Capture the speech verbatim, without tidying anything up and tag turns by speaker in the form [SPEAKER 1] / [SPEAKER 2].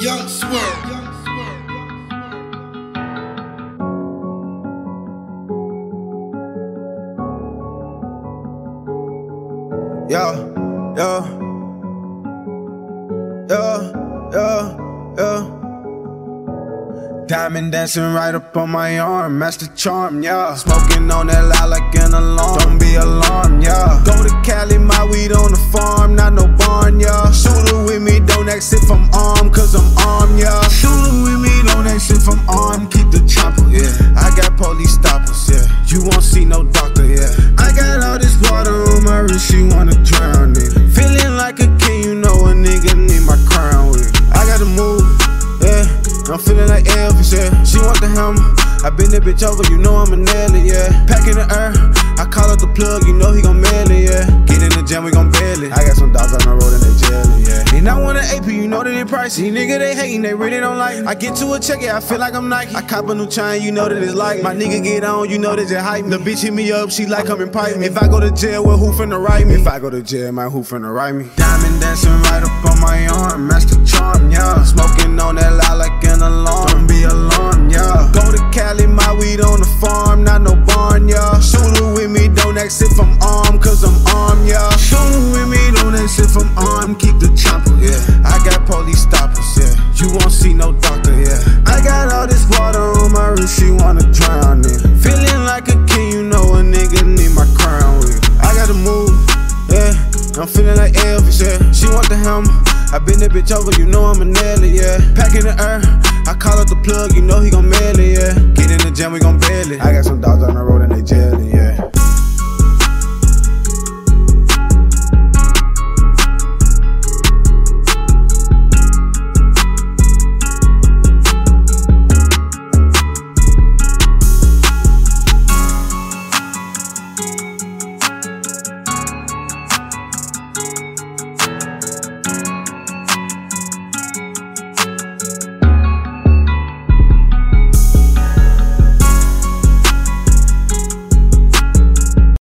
[SPEAKER 1] Young Swerve.
[SPEAKER 2] Yeah, yeah, yeah, yeah, yeah. Diamond dancing right up on my arm, master charm, yeah. Smoking on that loud like an alarm, don't be alarmed, yeah. Go to Cali, my weed on the farm, not no barn, yeah. Shooter with me, don't ask if I'm armed, cause I'm armed, yeah. Shooter with me, don't ask if I'm armed, keep the chopper, yeah. I got police stoppers, yeah. You won't see no doctor, yeah. I got all this water on my wrist, she wanna drown it. Feeling like a king, you know a nigga need my crown with. I gotta move, yeah. I'm feeling like Elvis, yeah. She want the hammer, I bend that bitch over, you know I'ma nail it, yeah. Pack in the air, I call up the plug, you know he gon' mail it, yeah. Get in the jam, we gon' bail it. I got some dogs on the road and they jailing, yeah. And I want an A P, you know that they pricey. Nigga, they hating, they really don't like me. I get to a check, yeah, I feel like I'm Nike. I cop a new chain, you know that it's like me. My nigga get on, you know that just hype me. The bitch hit me up, she like come and pipe me. If I go to jail, well, who finna write me? If I go to jail, man, who finna write me? Diamond dancing right up on my arm, master charm, yeah. Smoking on that loud like an alarm, don't be alarmed, yeah. Go to Cali, my weed on the farm, not no barn, yeah. Shooter with me, don't ask if I'm armed, cause I'm armed, yeah. Shooter with me, don't ask if I'm armed, keep the chopper, yeah. I got police stoppers, yeah. You won't see no doctor, yeah. I got all this water on my wrist, she wanna drown it. Feeling like a king, you know a nigga need my crown with. I gotta move, yeah. I'm feeling like Elvis, yeah. She want the hammer, I bend that bitch over, you know I'ma nail it, yeah. Pack in the air, I call up the plug, you know he gon' mail it, yeah. Get in the jam, we gon' bail it. I got some